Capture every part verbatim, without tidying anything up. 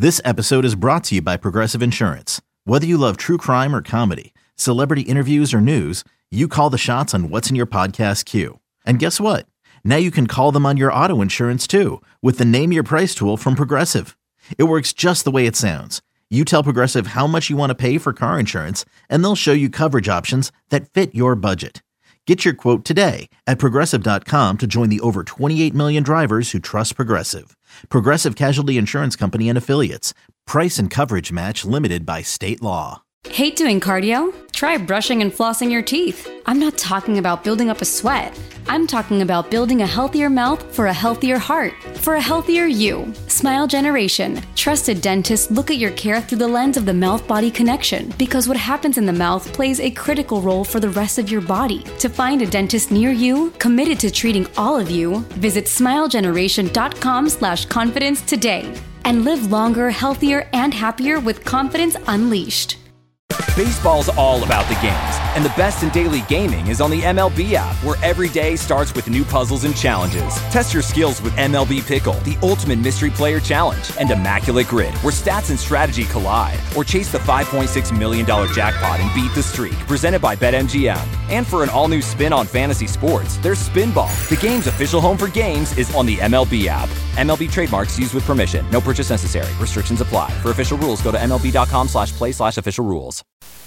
This episode is brought to you by Progressive Insurance. Whether you love true crime or comedy, celebrity interviews or news, you call the shots on what's in your podcast queue. And guess what? Now you can call them on your auto insurance too with the Name Your Price tool from Progressive. It works just the way it sounds. You tell Progressive how much you want to pay for car insurance, and they'll show you coverage options that fit your budget. Get your quote today at Progressive dot com to join the over twenty-eight million drivers who trust Progressive. Progressive Casualty Insurance Company and Affiliates. Price and coverage match limited by state law. Hate doing cardio? Try brushing and flossing your teeth. I'm not talking about building up a sweat. I'm talking about building a healthier mouth for a healthier heart, for a healthier you. Smile Generation. Trusted dentists look at your care through the lens of the mouth-body connection, because what happens in the mouth plays a critical role for the rest of your body. To find a dentist near you, committed to treating all of you, visit smile generation dot com slash confidence today. And live longer, healthier, and happier with confidence unleashed. Baseball's all about the games, and the best in daily gaming is on the M L B app, where every day starts with new puzzles and challenges. Test your skills with M L B Pickle, the ultimate mystery player challenge, and Immaculate Grid, where stats and strategy collide. Or chase the five point six million dollars jackpot and beat the streak, presented by BetMGM. And for an all-new spin on fantasy sports, there's Spinball. The game's official home for games is on the M L B app. M L B trademarks used with permission. No purchase necessary. Restrictions apply. For official rules, go to MLB.com slash play slash official rules.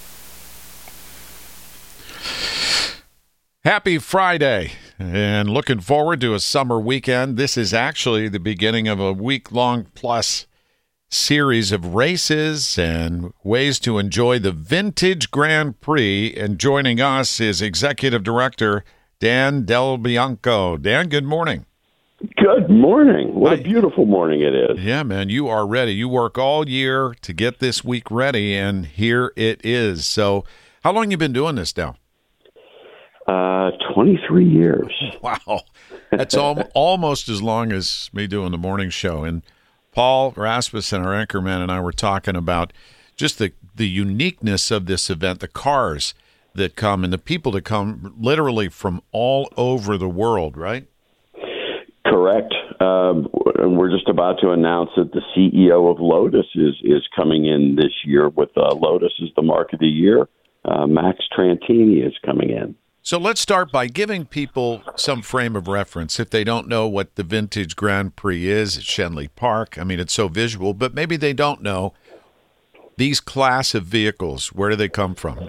Happy Friday, and looking forward to a summer weekend. This is actually the beginning of a week-long plus series of races and ways to enjoy the Vintage Grand Prix. And joining us is Executive Director Dan Del Bianco. Dan, good morning. Good morning. What a beautiful morning it is. Yeah, man, you are ready. You work all year to get this week ready, and here it is. So how long you been doing this now? Uh, twenty-three years. Wow. That's al- almost as long as me doing the morning show. And Paul Rasmussen, our anchorman, and I were talking about just the, the uniqueness of this event, the cars that come and the people that come literally from all over the world, right? Correct. Um, we're just about to announce that the C E O of Lotus is, is coming in this year with uh, Lotus as the Mark of the Year. Uh, Max Trantini is coming in. So let's start by giving people some frame of reference. If they don't know what the Vintage Grand Prix is at Shenley Park, I mean, it's so visual, but maybe they don't know these class of vehicles. Where do they come from?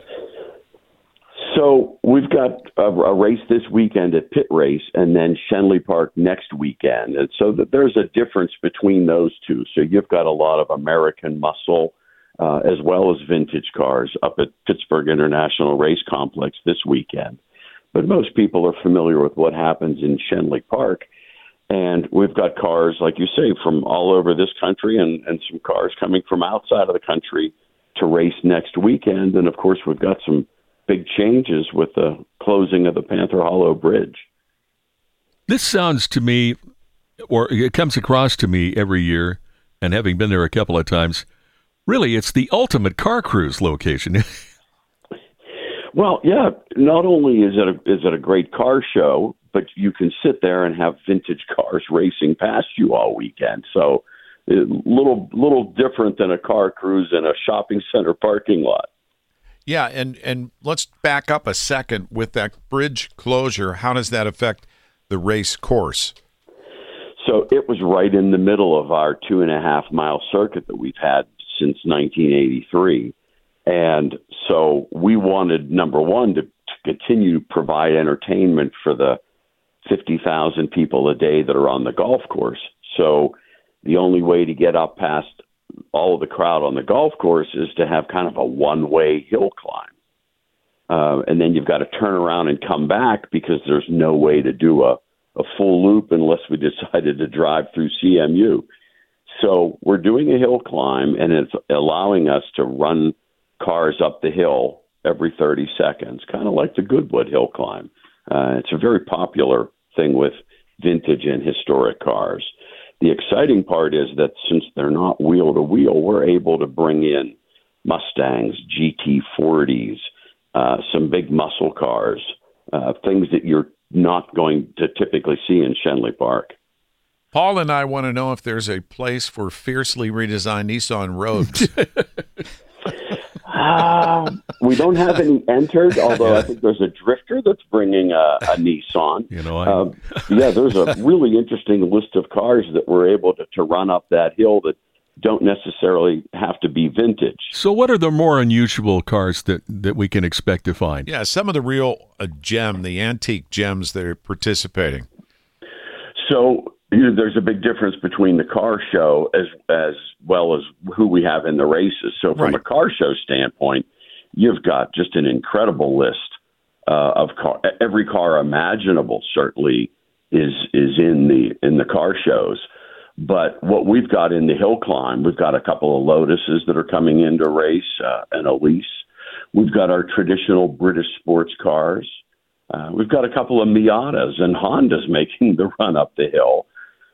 So we've got a, a race this weekend at Pit Race and then Shenley Park next weekend. And so that there's a difference between those two. So you've got a lot of American muscle uh, as well as vintage cars up at Pittsburgh International Race Complex this weekend. But most people are familiar with what happens in Shenley Park. And we've got cars, like you say, from all over this country and, and some cars coming from outside of the country to race next weekend. And, of course, we've got some big changes with the closing of the Panther Hollow Bridge. This sounds to me, or it comes across to me every year, and having been there a couple of times, really it's the ultimate car cruise location. Well, yeah, not only is it a, is it a great car show, but you can sit there and have vintage cars racing past you all weekend. So a little, little different than a car cruise in a shopping center parking lot. Yeah, and, and let's back up a second with that bridge closure. How does that affect the race course? So it was right in the middle of our two and a half mile circuit that we've had since nineteen eighty-three. And so we wanted, number one, to, to continue to provide entertainment for the fifty thousand people a day that are on the golf course. So the only way to get up past all of the crowd on the golf course is to have kind of a one-way hill climb. Uh, and then you've got to turn around and come back because there's no way to do a, a full loop unless we decided to drive through C M U. So we're doing a hill climb, and it's allowing us to run cars up the hill every thirty seconds, kind of like the Goodwood Hill Climb. Uh, it's a very popular thing with vintage and historic cars. The exciting part is that since they're not wheel-to-wheel, we're able to bring in Mustangs, G T forties, uh, some big muscle cars, uh, things that you're not going to typically see in Shenley Park. Paul and I want to know if there's a place for fiercely redesigned Nissan Rogues. uh, we don't have any entered, although yeah. I think there's a drifter that's bringing a, a Nissan. You know, I... um, yeah, there's a really interesting list of cars that were able to, to run up that hill that don't necessarily have to be vintage. So what are the more unusual cars that, that we can expect to find? Yeah, some of the real uh, gem, the antique gems that are participating. So you know, there's a big difference between the car show as as well as who we have in the races. So from right. a car show standpoint, you've got just an incredible list uh, of car. Every car imaginable certainly is is in the in the car shows. But what we've got in the hill climb, we've got a couple of Lotuses that are coming into race, uh, an Elise. We've got our traditional British sports cars. Uh, we've got a couple of Miatas and Hondas making the run up the hill.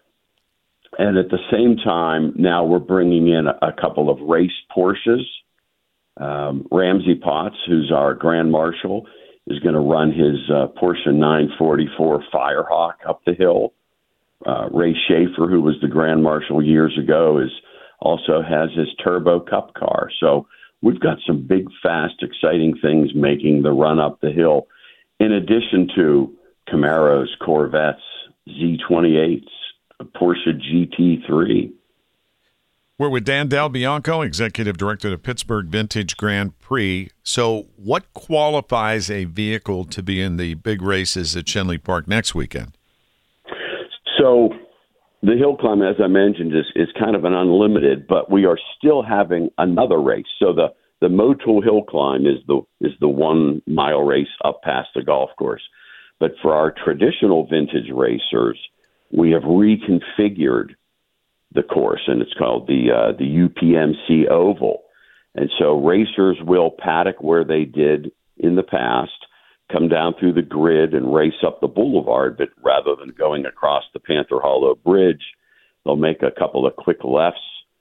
And at the same time, now we're bringing in a, a couple of race Porsches. Um, Ramsey Potts, who's our Grand Marshal, is going to run his uh, Porsche nine forty-four Firehawk up the hill. Uh, Ray Schaefer, who was the Grand Marshal years ago, is also has his Turbo Cup car. So we've got some big, fast, exciting things making the run up the hill, in addition to Camaros, Corvettes, Z twenty-eights, Porsche G T three. We're with Dan Del Bianco, Executive Director of the Pittsburgh Vintage Grand Prix. So what qualifies a vehicle to be in the big races at Shenley Park next weekend? So the hill climb, as I mentioned, is, is kind of an unlimited, but we are still having another race. So the, the Motul Hill Climb is the is the one mile race up past the golf course. But for our traditional vintage racers, we have reconfigured the course, and it's called the uh, the U P M C Oval. And so racers will paddock where they did in the past, come down through the grid and race up the boulevard, but rather than going across the Panther Hollow Bridge, they'll make a couple of quick lefts,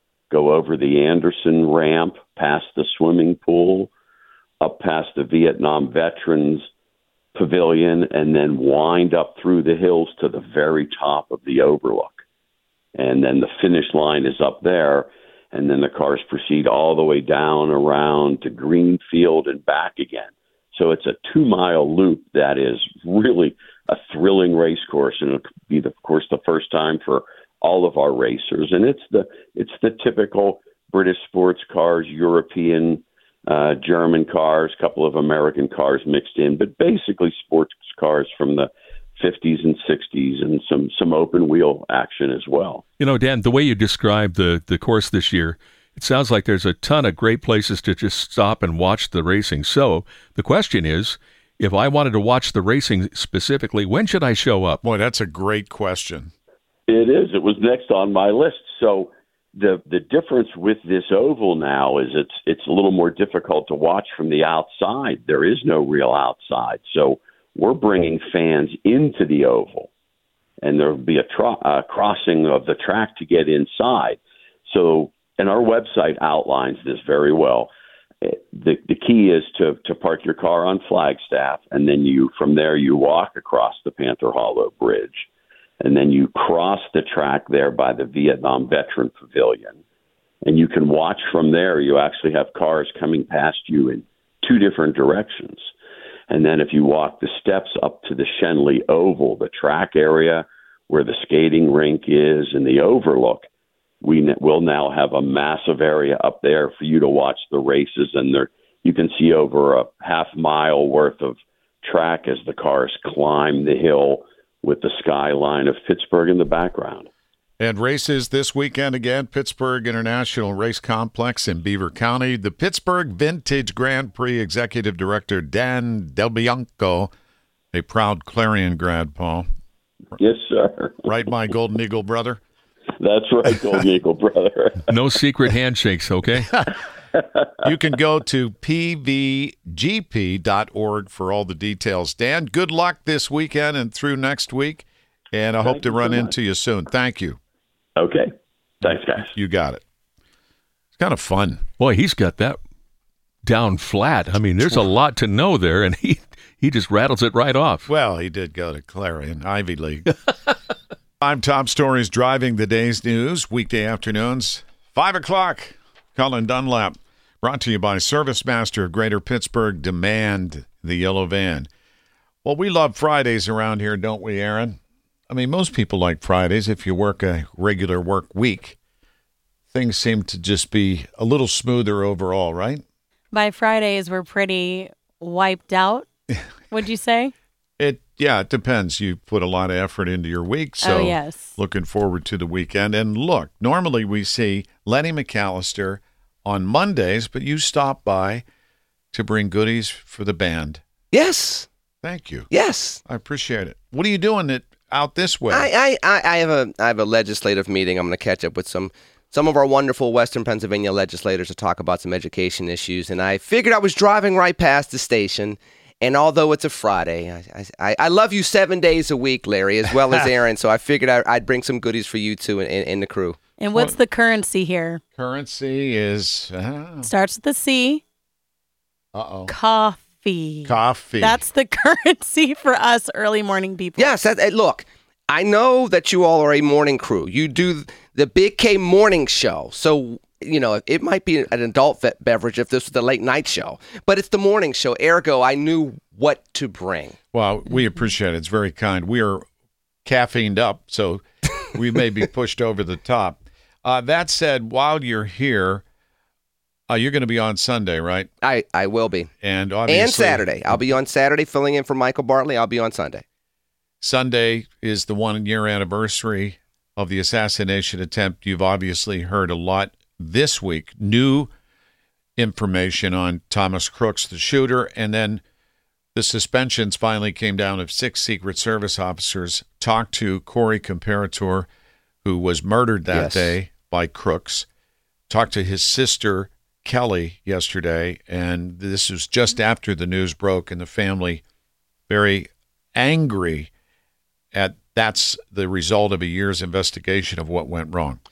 go over the Anderson ramp, past the swimming pool, up past the Vietnam Veterans Pavilion, and then wind up through the hills to the very top of the overlook. And then the finish line is up there, and then the cars proceed all the way down around to Greenfield and back again. So it's a two-mile loop that is really a thrilling race course, and it'll be, the, of course, the first time for all of our racers. And it's the it's the typical British sports cars, European, uh, German cars, a couple of American cars mixed in, but basically sports cars from the fifties and sixties, and some some open wheel action as well. You know, Dan, the way you described the the course this year, it sounds like there's a ton of great places to just stop and watch the racing. So the question is, if I wanted to watch the racing specifically, when should I show up? Boy, that's a great question. It is. It was next on my list. So the the difference with this oval now is it's it's a little more difficult to watch from the outside. There is no real outside. So we're bringing fans into the oval, and there will be a tro- uh, crossing of the track to get inside. So, and our website outlines this very well. The the key is to to park your car on Flagstaff, and then you from there you walk across the Panther Hollow Bridge, and then you cross the track there by the Vietnam Veteran Pavilion, and you can watch from there. You actually have cars coming past you in two different directions. And then if you walk the steps up to the Shenley Oval, the track area where the skating rink is and the overlook, we will now have a massive area up there for you to watch the races. And there you can see over a half mile worth of track as the cars climb the hill with the skyline of Pittsburgh in the background. And races this weekend again, Pittsburgh International Race Complex in Beaver County. The Pittsburgh Vintage Grand Prix Executive Director Dan Del Bianco, a proud Clarion grad, Paul. Yes, sir. Right, my Golden Eagle brother? That's right, Golden Eagle brother. No secret handshakes, okay? You can go to p v g p dot org for all the details. Dan, good luck this weekend and through next week, and I Thank hope to run so into you soon. Thank you. Okay. Thanks, guys. You got it. It's kind of fun. Boy, he's got that down flat. I mean, there's a lot to know there, and he, he just rattles it right off. Well, he did go to Clarion, Ivy League. Five top stories driving the day's news, weekday afternoons, five o'clock. Colin Dunlap, brought to you by Service Master of Greater Pittsburgh. Demand the yellow van. Well, we love Fridays around here, don't we, Aaron? I mean, most people like Fridays. If you work a regular work week, things seem to just be a little smoother overall, right? By Fridays, we're pretty wiped out, would you say? It yeah, it depends. You put a lot of effort into your week, so oh, yes. Looking forward to the weekend. And look, normally we see Lenny McAllister on Mondays, but you stop by to bring goodies for the band. Yes. Thank you. Yes. I appreciate it. What are you doing it out this way? I, I, I have a I have a legislative meeting. I'm going to catch up with some some of our wonderful Western Pennsylvania legislators to talk about some education issues. And I figured I was driving right past the station. And although it's a Friday, I, I, I love you seven days a week, Larry, as well as Aaron. So I figured I, I'd bring some goodies for you two and, and the crew. And what's the currency here? Currency is... Uh, Starts with a C. Uh-oh. Coffee. Coffee. That's the currency for us early morning people. Yes. That, look, I know that you all are a morning crew. You do the Big K morning show. So... You know, it might be an adult beverage if this was the late night show, but it's the morning show. Ergo, I knew what to bring. Well, we appreciate it. It's very kind. We are caffeined up, so we may be pushed over the top. Uh, that said, while you're here, uh, you're going to be on Sunday, right? I, I will be. And obviously, and Saturday. I'll be on Saturday filling in for Michael Bartley. I'll be on Sunday. Sunday is the one-year anniversary of the assassination attempt. You've obviously heard a lot this week, new information on Thomas Crooks, the shooter, and then the suspensions finally came down of six Secret Service officers. Talked to Corey Comparator, who was murdered that yes. day by Crooks. Talked to his sister, Kelly, yesterday, and this was just after the news broke, and the family very angry at that's the result of a year's investigation of what went wrong.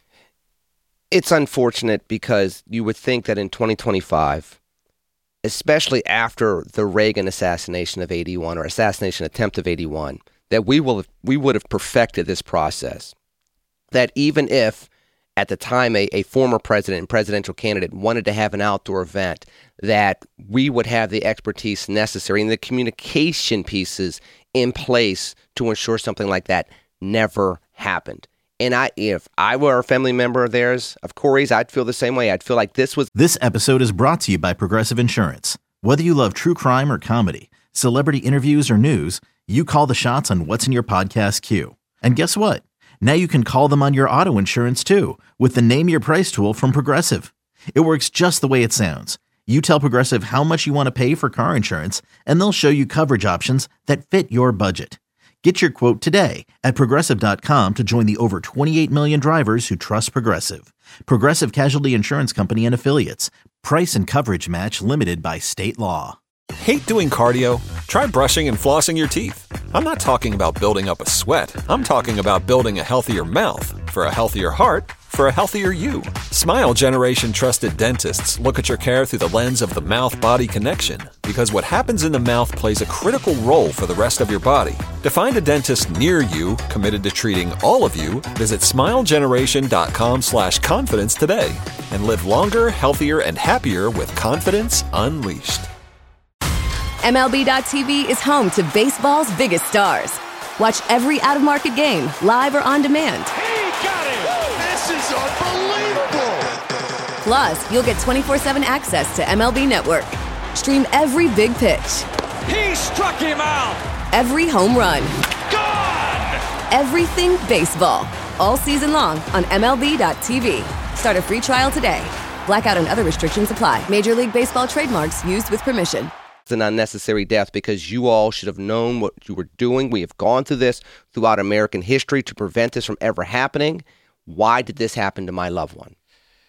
It's unfortunate because you would think that in twenty twenty-five, especially after the Reagan assassination of eighty-one or assassination attempt of eighty-one, that we will have, we would have perfected this process. That even if at the time a, a former president and presidential candidate wanted to have an outdoor event, that we would have the expertise necessary and the communication pieces in place to ensure something like that never happened. And I, if I were a family member of theirs, of Corey's, I'd feel the same way. I'd feel like this was... This episode is brought to you by Progressive Insurance. Whether you love true crime or comedy, celebrity interviews or news, you call the shots on what's in your podcast queue. And guess what? Now you can call them on your auto insurance too with the Name Your Price tool from Progressive. It works just the way it sounds. You tell Progressive how much you want to pay for car insurance, and they'll show you coverage options that fit your budget. Get your quote today at Progressive dot com to join the over twenty-eight million drivers who trust Progressive. Progressive Casualty Insurance Company and Affiliates. Price and coverage match limited by state law. Hate doing cardio? Try brushing and flossing your teeth. I'm not talking about building up a sweat. I'm talking about building a healthier mouth. For a healthier heart, for a healthier you. Smile Generation trusted dentists look at your care through the lens of the mouth-body connection, because what happens in the mouth plays a critical role for the rest of your body. To find a dentist near you committed to treating all of you, visit smilegeneration.com slash confidence today and live longer, healthier, and happier with confidence unleashed. M L B dot T V is home to baseball's biggest stars. Watch every out-of-market game, live or on demand. He got it! This is unbelievable! Plus, you'll get twenty-four seven access to M L B Network. Stream every big pitch. He struck him out! Every home run. Gone! Everything baseball. All season long on M L B dot T V. Start a free trial today. Blackout and other restrictions apply. Major League Baseball trademarks used with permission. An unnecessary death because you all should have known what you were doing. We have gone through this throughout American history to prevent this from ever happening. Why did this happen to my loved one?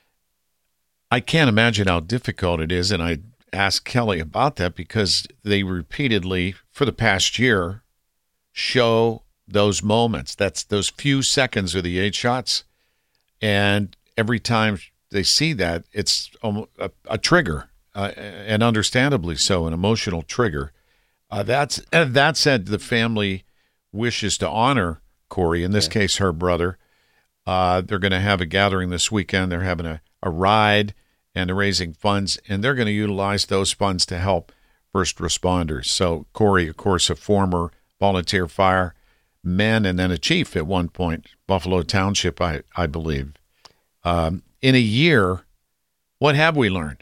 I can't imagine how difficult it is, and I asked Kelly about that because they repeatedly, for the past year, show those moments. That's those few seconds of the eight shots, and every time they see that, it's a, a trigger. Uh, and understandably so, an emotional trigger. Uh, that's uh, that said, the family wishes to honor Corey, in this yeah. case, her brother. Uh, they're going to have a gathering this weekend. They're having a, a ride, and they're raising funds, and they're going to utilize those funds to help first responders. So Corey, of course, a former volunteer fireman and then a chief at one point, Buffalo Township, I, I believe. Um, in a year, what have we learned?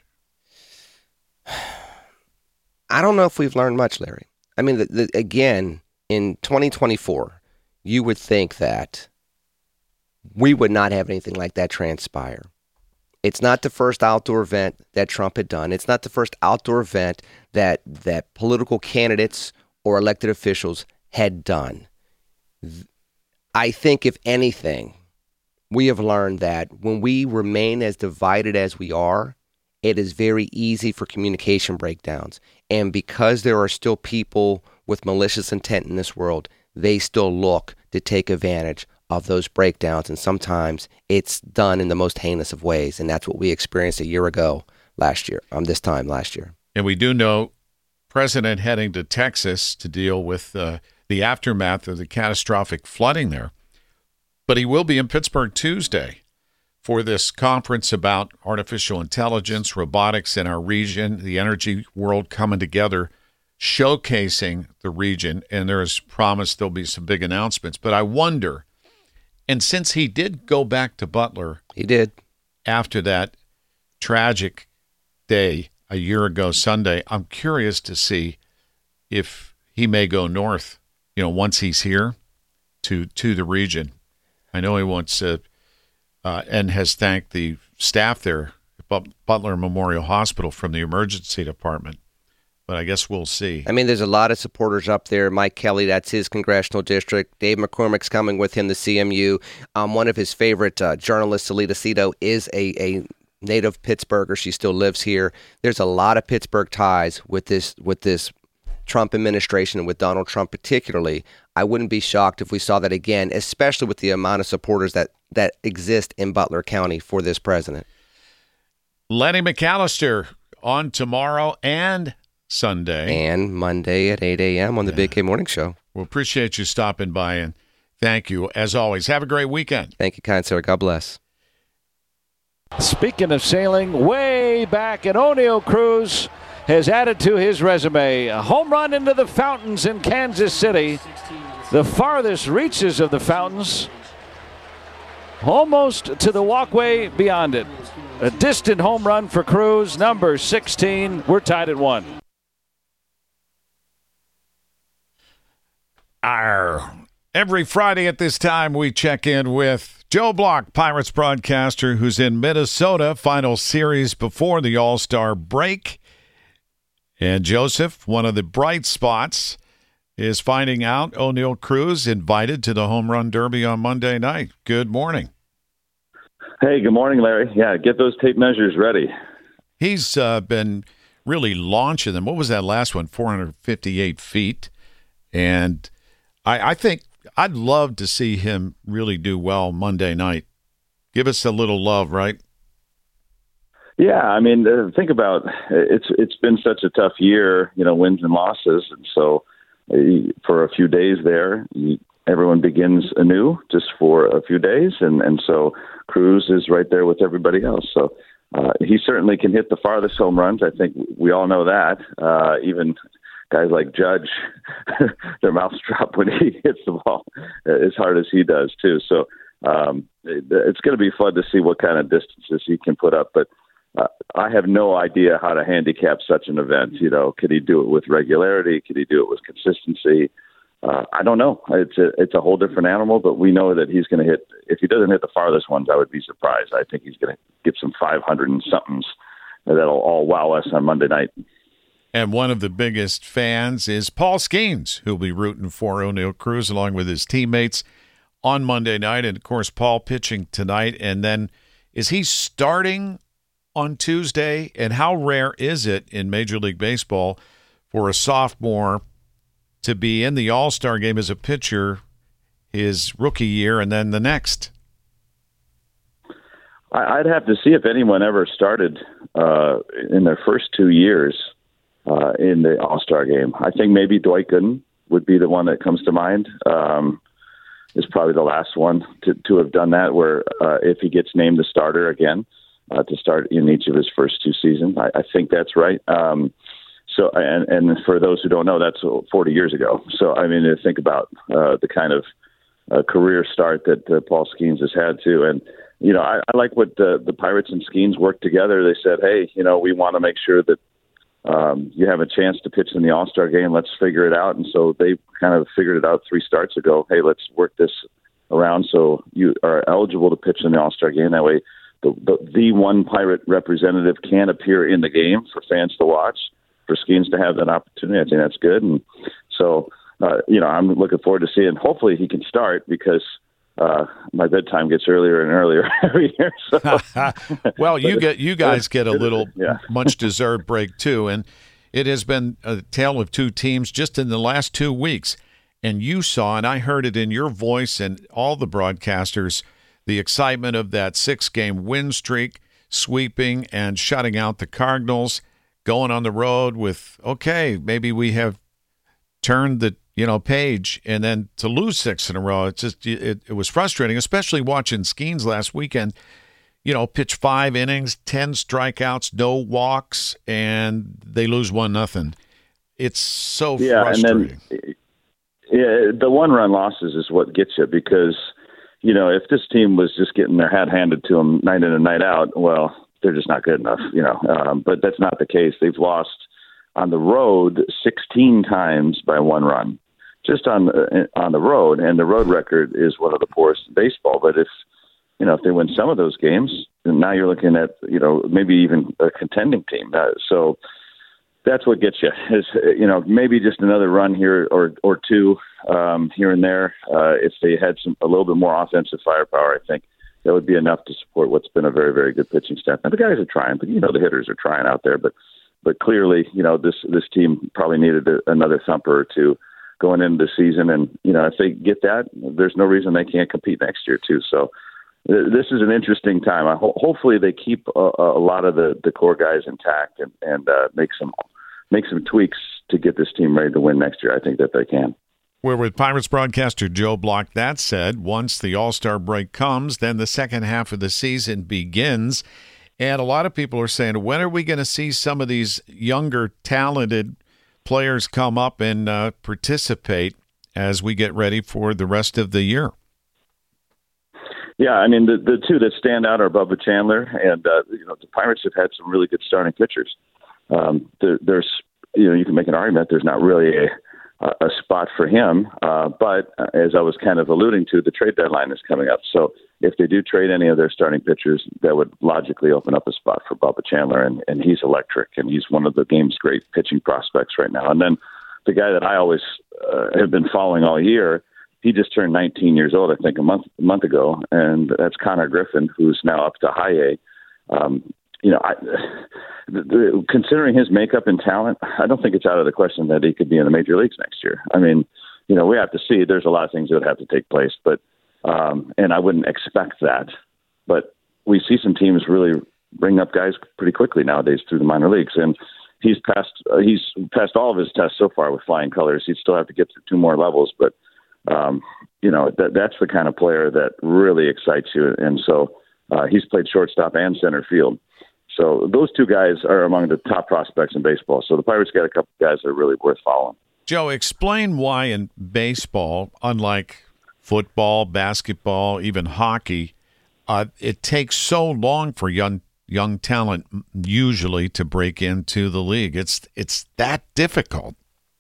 I don't know if we've learned much, Larry. I mean, the, the, again, in twenty twenty-four, you would think that we would not have anything like that transpire. It's not the first outdoor event that Trump had done. It's not the first outdoor event that that political candidates or elected officials had done. I think, if anything, we have learned that when we remain as divided as we are, it is very easy for communication breakdowns. And because there are still people with malicious intent in this world, they still look to take advantage of those breakdowns. And sometimes it's done in the most heinous of ways. And that's what we experienced a year ago last year, um, this time last year. And we do know President heading to Texas to deal with uh, the aftermath of the catastrophic flooding there. But he will be in Pittsburgh Tuesday for this conference about artificial intelligence, robotics in our region, the energy world coming together, showcasing the region. And there is promise there'll be some big announcements. But I wonder, and since he did go back to Butler, he did after that tragic day a year ago Sunday, I'm curious to see if he may go north, you know, once he's here to to the region. I know he wants to, uh, and has thanked the staff there at Butler Memorial Hospital from the emergency department. But I guess we'll see. I mean, there's a lot of supporters up there. Mike Kelly, that's his congressional district. Dave McCormick's coming with him to C M U. Um, one of his favorite uh, journalists, Salita Cito, is a, a native Pittsburgher. She still lives here. There's a lot of Pittsburgh ties with this with this Trump administration and with Donald Trump particularly. I wouldn't be shocked if we saw that again, especially with the amount of supporters that, that exist in Butler County for this president. Lenny McAllister on tomorrow and Sunday. And Monday at eight a.m. on the yeah. Big K Morning Show. Well, appreciate you stopping by, and thank you, as always. Have a great weekend. Thank you, kind sir. God bless. Speaking of sailing, way back, and Oneil Cruz has added to his resume a home run into the fountains in Kansas City. The farthest reaches of the fountains, almost to the walkway beyond it. A distant home run for Cruz, number sixteen. We're tied at one. Arr. Every Friday at this time, we check in with Joe Block, Pirates broadcaster, who's in Minnesota, final series before the All-Star break. And Joseph, one of the bright spots, is finding out Oneil Cruz invited to the Home Run Derby on Monday night. Good morning. Hey, good morning, Larry. Yeah, get those tape measures ready. He's uh, been really launching them. What was that last one? four hundred fifty-eight feet. And I, I think I'd love to see him really do well Monday night. Give us a little love, right? Yeah, I mean, uh, think about it's it's been such a tough year, you know, wins and losses, and so uh, for a few days there, you, everyone begins anew just for a few days, and, and so Cruz is right there with everybody else. So uh, he certainly can hit the farthest home runs. I think we all know that. Uh, even guys like Judge, their mouths drop when he hits the ball as hard as he does too. So um, it, it's going to be fun to see what kind of distances he can put up, but. Uh, I have no idea how to handicap such an event. You know, could he do it with regularity? Could he do it with consistency? Uh, I don't know. It's a, it's a whole different animal, but we know that he's going to hit, if he doesn't hit the farthest ones, I would be surprised. I think he's going to get some five hundred and somethings that'll all wow us on Monday night. And one of the biggest fans is Paul Skeens, who'll be rooting for Oneil Cruz along with his teammates on Monday night. And, of course, Paul pitching tonight. And then is he starting on Tuesday? And how rare is it in Major League Baseball for a sophomore to be in the All-Star game as a pitcher his rookie year and then the next? I'd have to see if anyone ever started uh, in their first two years uh, in the All-Star game. I think maybe Dwight Gooden would be the one that comes to mind. Um, is probably the last one to, to have done that, where uh, if he gets named the starter again uh, to start in each of his first two seasons. I, I think that's right. Um, so, and, and for those who don't know, that's forty years ago. So, I mean, to think about uh, the kind of uh, career start that uh, Paul Skenes has had too. And, you know, I, I like what the, the Pirates and Skenes worked together. They said, hey, you know, we want to make sure that um, you have a chance to pitch in the All-Star game. Let's figure it out. And so they kind of figured it out three starts ago. Hey, let's work this around so you are eligible to pitch in the All-Star game. That way the, the, the one Pirate representative can appear in the game for fans to watch, for Skenes to have that opportunity. I think that's good. And so, uh, you know, I'm looking forward to seeing, hopefully he can start, because uh, my bedtime gets earlier and earlier every year. So. Well, you get, you guys get a little yeah. much deserved break too. And it has been a tale of two teams just in the last two weeks. And you saw, and I heard it in your voice and all the broadcasters, the excitement of that six-game win streak, sweeping and shutting out the Cardinals, going on the road with, okay, maybe we have turned the you know page, and then to lose six in a row, it's just it, it was frustrating, especially watching Skenes last weekend. You know, pitch five innings, ten strikeouts, no walks, and they lose one nothing. It's so yeah, frustrating. And then, yeah, the one-run losses is what gets you, because you know if this team was just getting their hat handed to them night in and night out, well, they're just not good enough, you know. Um, but that's not the case. They've lost on the road sixteen times by one run, just on the, on the road, and the road record is one of the poorest in baseball. But if you know if they win some of those games, then now you're looking at you know maybe even a contending team. Uh, so that's what gets you is you know maybe just another run here or or two um, here and there. Uh, if they had some a little bit more offensive firepower, I think that would be enough to support what's been a very, very good pitching staff. Now, the guys are trying, but, you know, the hitters are trying out there. But but clearly, you know, this this team probably needed a, another thumper or two going into the season. And, you know, if they get that, there's no reason they can't compete next year, too. So th- this is an interesting time. I ho- hopefully they keep a, a lot of the, the core guys intact and, and uh, make some make some tweaks to get this team ready to win next year. I think that they can. We're with Pirates broadcaster Joe Block. That said, once the All-Star break comes, then the second half of the season begins. And a lot of people are saying, when are we going to see some of these younger, talented players come up and uh, participate as we get ready for the rest of the year? Yeah, I mean, the, the two that stand out are Bubba Chandler, and uh, you know the Pirates have had some really good starting pitchers. Um, there, there's, you know, you can make an argument there's not really a a spot for him. Uh, but uh, as I was kind of alluding to, the trade deadline is coming up. So if they do trade any of their starting pitchers, that would logically open up a spot for Bubba Chandler. And, and he's electric, and he's one of the game's great pitching prospects right now. And then the guy that I always uh, have been following all year, he just turned nineteen years old, I think, a month a month ago. And that's Connor Griffin, who's now up to high A. Um, You know, I, the, the, considering his makeup and talent, I don't think it's out of the question that he could be in the major leagues next year. I mean, you know, we have to see. There's a lot of things that would have to take place, but um, and I wouldn't expect that. But we see some teams really bring up guys pretty quickly nowadays through the minor leagues, and he's passed uh, he's passed all of his tests so far with flying colors. He'd still have to get through two more levels, but um, you know, that that's the kind of player that really excites you, and so uh, he's played shortstop and center field. So those two guys are among the top prospects in baseball. So the Pirates got a couple guys that are really worth following. Joe, explain why in baseball, unlike football, basketball, even hockey, uh, it takes so long for young young talent usually to break into the league. It's it's that difficult.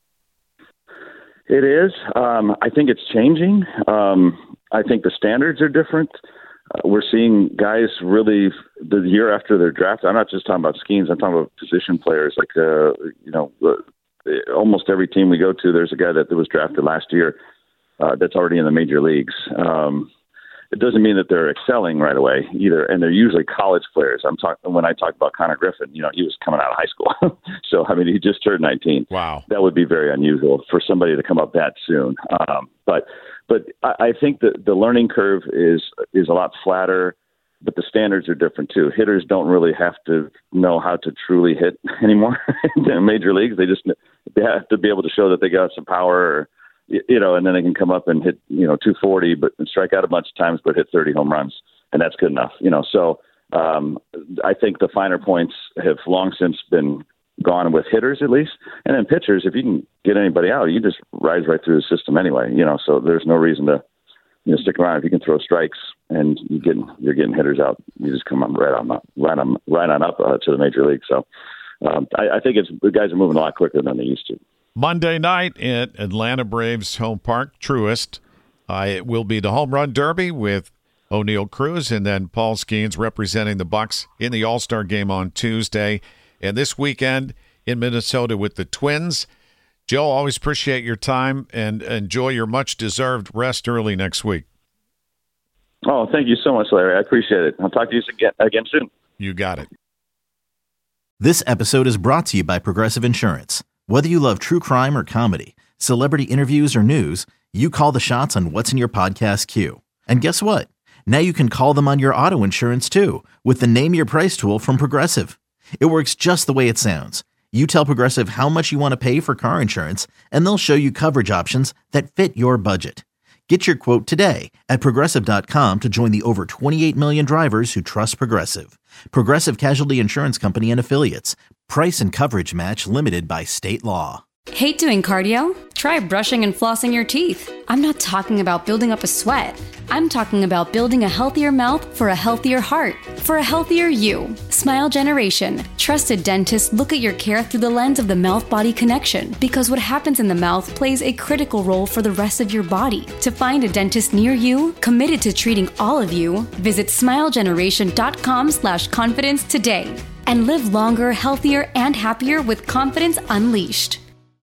It is. Um, I think it's changing. Um, I think the standards are different. Uh, we're seeing guys really the year after they're drafted. I'm not just talking about Skenes. I'm talking about position players. Like, uh, you know, uh, almost every team we go to, there's a guy that was drafted last year uh, that's already in the major leagues. Um, it doesn't mean that they're excelling right away either, and they're usually college players. I'm talking when I talk about Connor Griffin. You know, he was coming out of high school, so I mean, he just turned nineteen. Wow, that would be very unusual for somebody to come up that soon. Um, but but I, I think that the learning curve is is a lot flatter, but the standards are different too. Hitters don't really have to know how to truly hit anymore in major leagues. They just they have to be able to show that they got some power, or you, you know, and then they can come up and hit, you know, two forty, but and strike out a bunch of times, but hit thirty home runs, and that's good enough, you know. So um, I think the finer points have long since been gone with hitters, at least, and then pitchers. If you can get anybody out, you just rise right through the system anyway, you know. So there's no reason to, you know, stick around. If you can throw strikes and you get you're getting hitters out, you just come up right on up, right on right on up uh, to the major league. So um, I, I think it's the guys are moving a lot quicker than they used to. Monday night at Atlanta Braves home park, Truist. Uh, it will be the home run derby with O'Neill Cruz and then Paul Skeens representing the Bucks in the All-Star game on Tuesday. And this weekend in Minnesota with the Twins. Joe, always appreciate your time and enjoy your much-deserved rest early next week. Oh, thank you so much, Larry. I appreciate it. I'll talk to you again, again soon. You got it. This episode is brought to you by Progressive Insurance. Whether you love true crime or comedy, celebrity interviews or news, you call the shots on what's in your podcast queue. And guess what? Now you can call them on your auto insurance too with the Name Your Price tool from Progressive. It works just the way it sounds. You tell Progressive how much you want to pay for car insurance, and they'll show you coverage options that fit your budget. Get your quote today at Progressive dot com to join the over twenty-eight million drivers who trust Progressive. Progressive Casualty Insurance Company and Affiliates. Price and coverage match limited by state law. Hate doing cardio? Try brushing and flossing your teeth. I'm not talking about building up a sweat. I'm talking about building a healthier mouth for a healthier heart, for a healthier you. Smile Generation. Trusted dentists look at your care through the lens of the mouth-body connection because what happens in the mouth plays a critical role for the rest of your body. To find a dentist near you, committed to treating all of you, visit smilegeneration.com slash confidence today and live longer, healthier, and happier with confidence unleashed.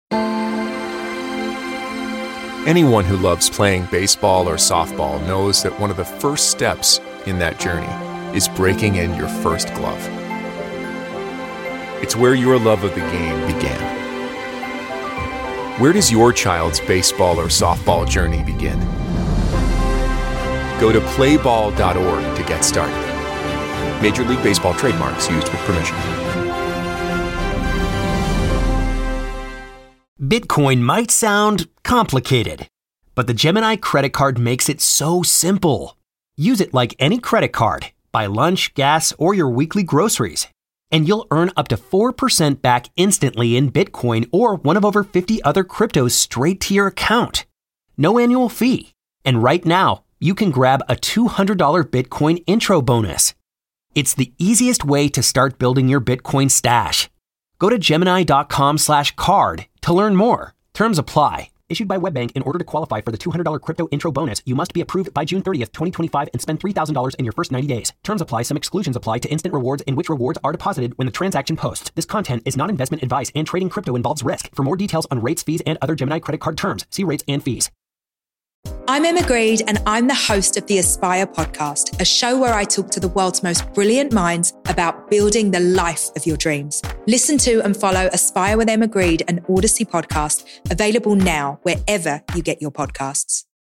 Anyone who loves playing baseball or softball knows that one of the first steps in that journey is breaking in your first glove. It's where your love of the game began. Where does your child's baseball or softball journey begin? Go to play ball dot org to get started. Major League Baseball trademarks used with permission. Bitcoin might sound complicated, but the Gemini credit card makes it so simple. Use it like any credit card. Buy lunch, gas, or your weekly groceries, and you'll earn up to four percent back instantly in Bitcoin or one of over fifty other cryptos straight to your account. No annual fee. And right now, you can grab a two hundred dollars Bitcoin intro bonus. It's the easiest way to start building your Bitcoin stash. Go to Gemini.com slash card to learn more. Terms apply. Issued by WebBank. In order to qualify for the two hundred dollars crypto intro bonus, you must be approved by June thirtieth, twenty twenty-five and spend three thousand dollars in your first ninety days. Terms apply. Some exclusions apply to instant rewards in which rewards are deposited when the transaction posts. This content is not investment advice and trading crypto involves risk. For more details on rates, fees, and other Gemini credit card terms, see rates and fees. I'm Emma Greed, and I'm the host of the Aspire podcast, a show where I talk to the world's most brilliant minds about building the life of your dreams. Listen to and follow Aspire with Emma Greed, an Odyssey podcast, available now wherever you get your podcasts.